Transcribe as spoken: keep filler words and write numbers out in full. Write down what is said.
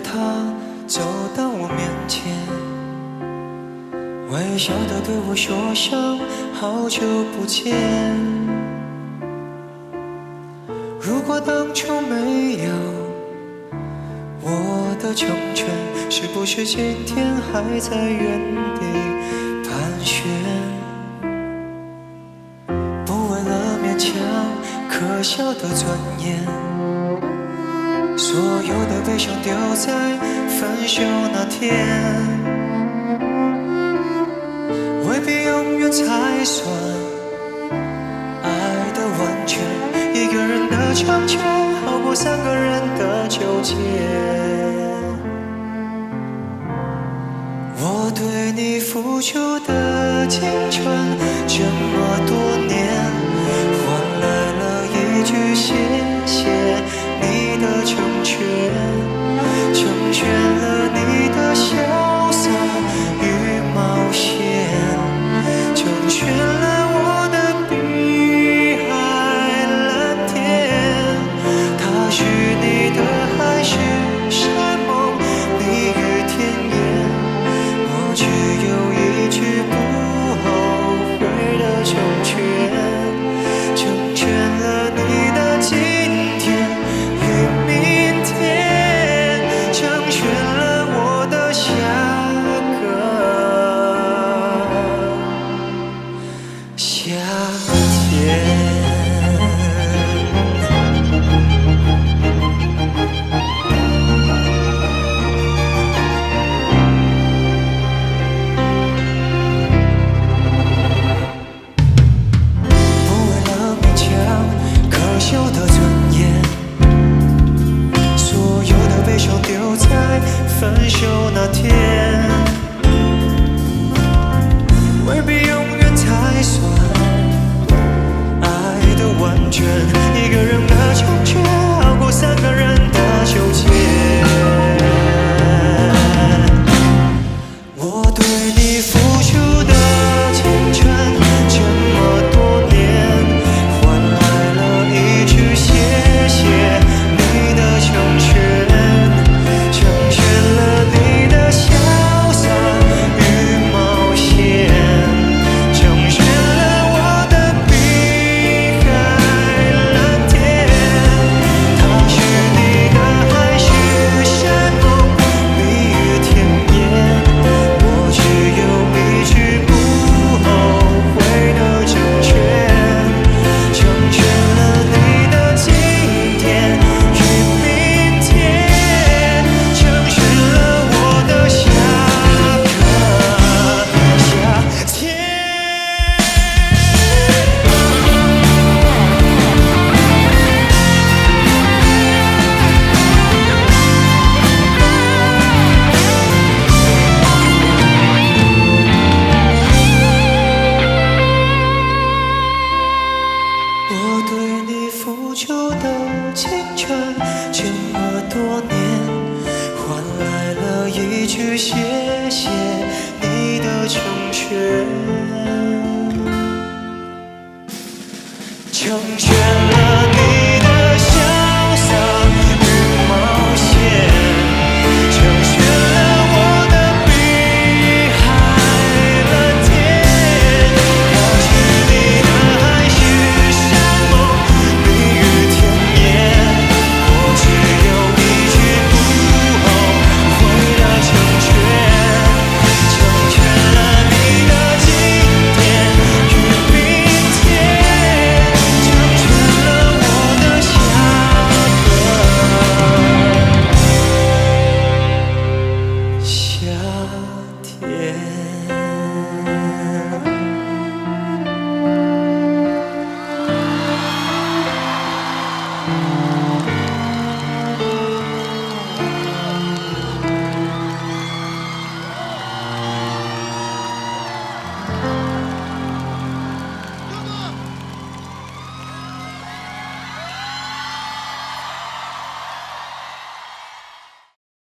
他走到我面前，微笑地对我说声好久不见。如果当初没有我的成全，是不是今天还在原地盘旋？不为了勉强可笑的尊严，所有的悲伤丢在分手那天，未必永远才算爱的完全。一个人的成全好过三个人的纠结。我对你付出的青春这么多年，换来了一句谢谢你的成全，成全了你的潇洒与冒险，成全了我的碧海蓝天。他是你的海誓山盟，蜜语甜言，我只有一句不后悔的成全，成全了你的今天与明天，成全了我的下个夏天。可笑的尊严，所有的悲伤丢在分手那天，未必永远才算爱的完全。一个人的成全好过三个人的纠结。我对你付出的青春这么多年，换来了一句谢谢你的成全，成全了你的潇洒与冒险，成全了我的碧海蓝天。他是你的海誓山盟，蜜语甜言，我只有一句不后悔的成全，成全了你的今天与明天，成全了我的下个夏天。我对你付出的青春这么多年，换来了一句谢谢你的成全，成全了